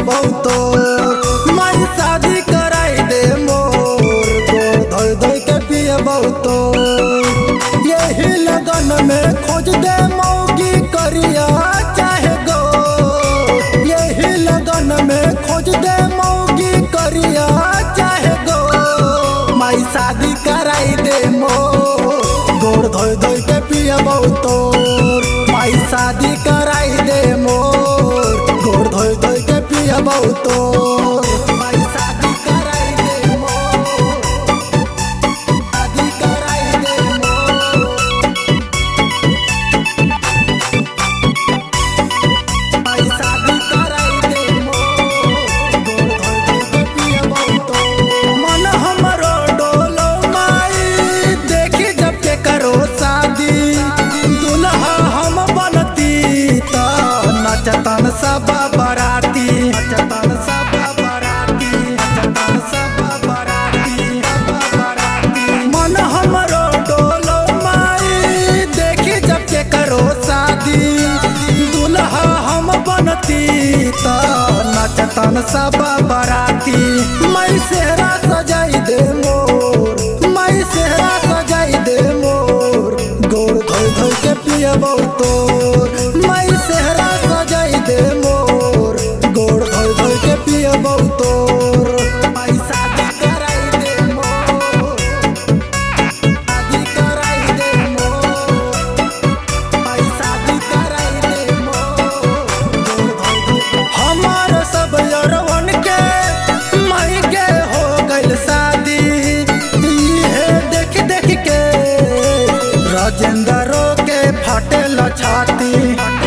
बहुतो मैं शादी कराई दे मोर गोड़ धोई धोई के पिए बहुतो यही लगन में खोज दे मौगी करिया चाहे गो यही लगन में खोज दे मौगी करिया चाहे गो मैं शादी कराई दे मोर गोड़ धोई धोई के पिए बहुतो मैं शादी कराई दे मोर गोड़ धोई धोई के पिए बहुतो मैं शादी कराई दे मोर शादी कराई दे मोर मैं शादी कराई दे मोर गोड़ धोई धोई के पिए बहुतो मन हमरो डोलो माई देखी जब के करो शादी दुल्हा हम बनती त नचतन सब बराती नचतन सब बराती नचतन सब बराती मन हमरो डोलो माई देखी जब के करो शादी दुल्हा हम बनती त नचतन सब बराती मैं सेहरा सजाई दे मोर मैं सेहरा सजाई दे मोर गोड़ धोई धोई के पिए बहुतो मैं सेहरा सजाई दे मोर गोड़ धोई धोई के पिए बहुतो मैं शादी कराई दे मोर शादी कराई दे मोर मैं शादी कराई दे मोर गोड़ धोई धोई हमार सब यरवन के माई के हो गइल शादी इहे देख देख के राजेंद्रो के फाटेल छाती।